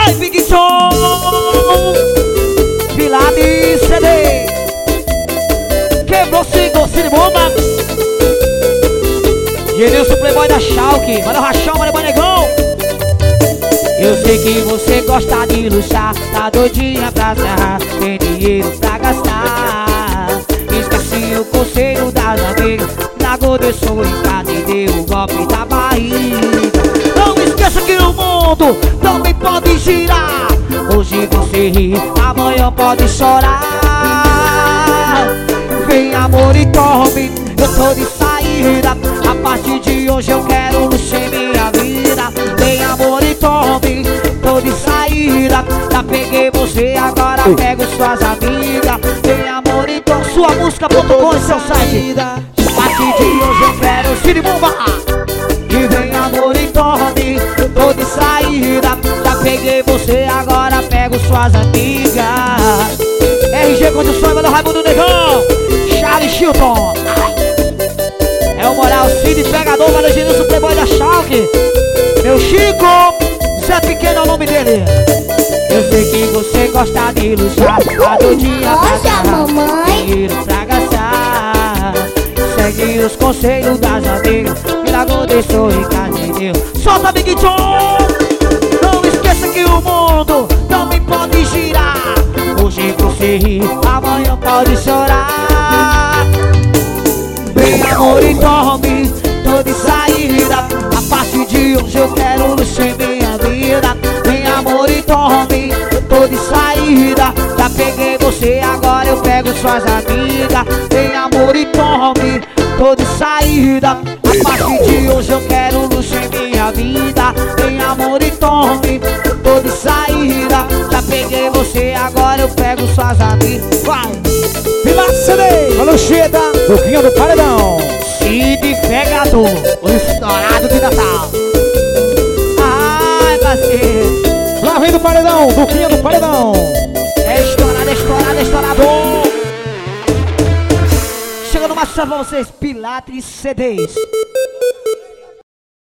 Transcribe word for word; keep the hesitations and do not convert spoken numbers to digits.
Vai, Big Som! Pilates C D. Quebrou cinco, se de bomba. Genilson Playboy da Schalke. Manda o rachão, manda o negão. Eu sei que você gosta de luxar, tá doidinha pra serrar, tem dinheiro pra gastar. Esqueci o conselho das amigas, da gorda eu sou em casa e deu o golpe da barriga. Não esqueça que o mundo também pode girar. Hoje você ri, amanhã pode chorar. Vem amor e tome, eu tô de saída. A partir de hoje eu quero luxo em minha vida. Vem amor e tome, tô de saída. Já peguei você, agora pego suas amigas. Vem amor e tome, sua música ponto com é seu site. A partir de hoje eu quero Cine Bomba. E vem amor e tome, tô de saída. Já peguei você, agora pego suas amigas. R G Condições, mano, Raimundo Negão, Charlie Chilton. É o Moral, Cid, Pegador, mano, Genilson Playboy da Schalke. Meu Chico, Zé Pequeno é o nome dele. Eu sei que você gosta de luxar, tá doidinha pra gastar, dinheiro pra gastar. Segue os conselhos das amigas, milagre deixou em casa e deu. Solta, Big John! Não esqueça que o mundo também pode girar. Hoje você ri, amanhã pode chorar. Vem amor e tome, tô de saída. A partir de hoje eu quero luxo em minha vida. Vem amor e tome, tô de saída. Já peguei você, agora eu pego suas amigas. Vem amor e tome, tô de saída. A partir de hoje eu quero luxo em minha vida. Vem amor e tome, tô de saída. Já peguei você, agora eu pego suas amigas. Vai! Pilates C D, alô Cheta, Duquinha do Paredão. Cid Pegador, o estourado de Natal. Ai, parceiro. Lá vem do Paredão, Duquinha do Paredão. É estourado, é estourado, é estourado. Chega no maçã pra vocês, Pilates C Ds.